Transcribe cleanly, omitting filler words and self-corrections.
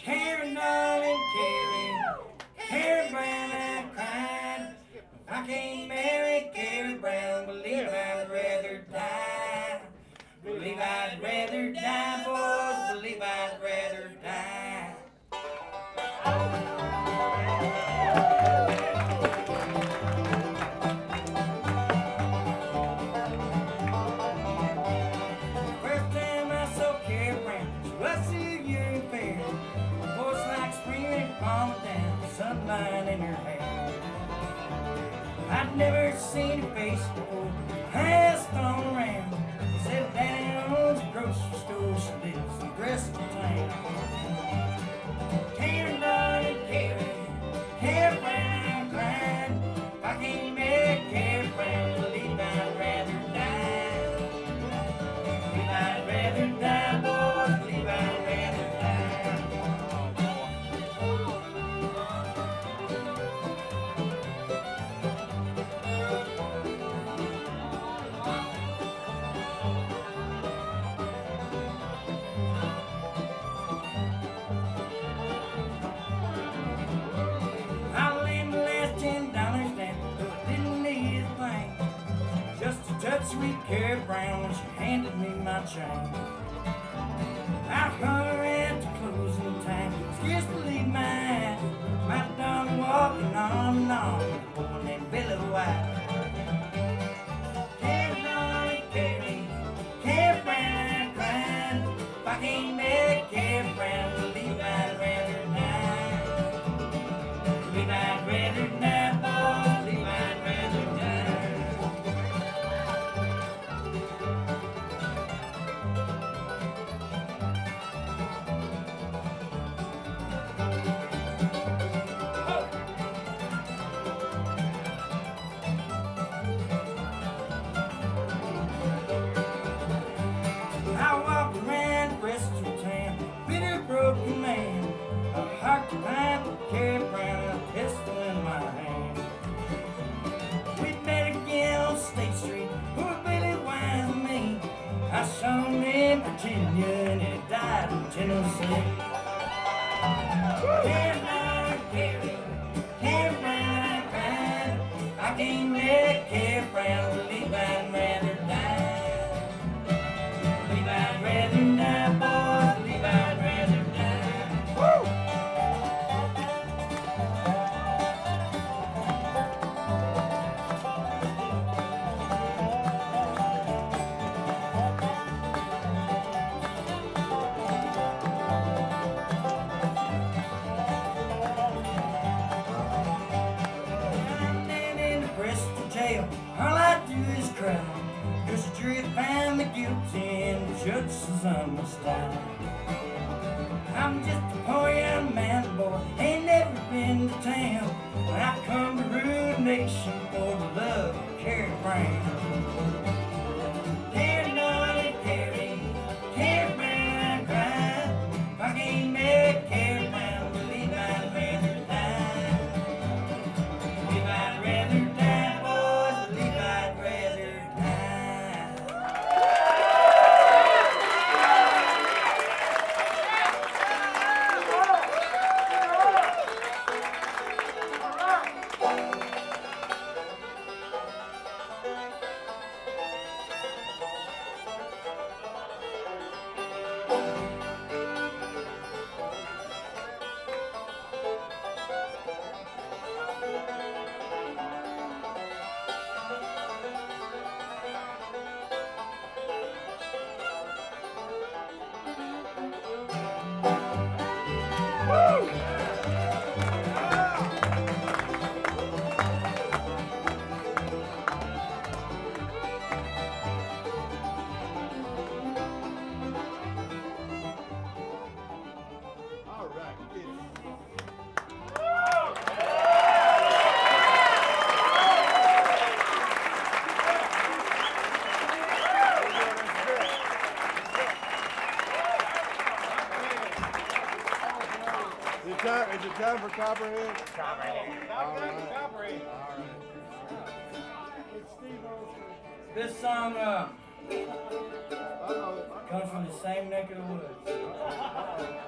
Carrie, darling, Carrie Brown, I cried. If I can't marry Carrie Brown, believe I'd rather die. Believe I'd rather die, boys, believe I'd rather die. First time I saw Carrie Brown, she was a year fair. Her voice like spring and palm down, sunlight in her hair. I'd never seen her face before, I asked on around. Said Daddy owns a grocery store, she lives in Bristol town. Carrie, darling, Carrie Brown, cried. If I can't marry Carrie Brown, believe I'd rather die. Believe I'd rather die, boys, believe I'd rather die. I laid the last $10 down, though I didn't need a thing. Just to touch sweet Carrie Brown when she handed me my chain. I hung her at the closing time, scarce believe my eyes. My darling walking on and on with a boy named Billy White. Carrie, darling, Carrie Brown, I cried. If I can't marry Carrie Brown, believe I'd rather die. Believe I'd rather die, boys, believe I'd rather die. I walked around Bristol town, bitter broken man, a heart to pipe with Carrie Brown and a pistol in my hand. We met again on State Street, poor Billy Wise and me. I saw him in Virginia and he died in Tennessee. Carrie Brown, Carrie Brown, I cried. I can't marry Carrie Brown, believe I'd rather die. Believe I'd rather die, boys, believe I'd rather die. Woo! I'm down in the Bristol jail, all I do is cry. Cause the jury found me guilty and the judge says I'm a star. I'm just a poor young man, boy, ain't never been to town. When I come to rule the nation for the love of Carrie Brown. Carrie, darling, Carrie Brown, I cried. If I can't marry Carrie Brown, believe I'd rather die. Believe I'd rather die, boys, believe I'd rather die. Is it time for Copperhead? Copperhead. All right. Copperhead. All right. This song Uh-oh. comes from the same neck of the woods. Uh-oh.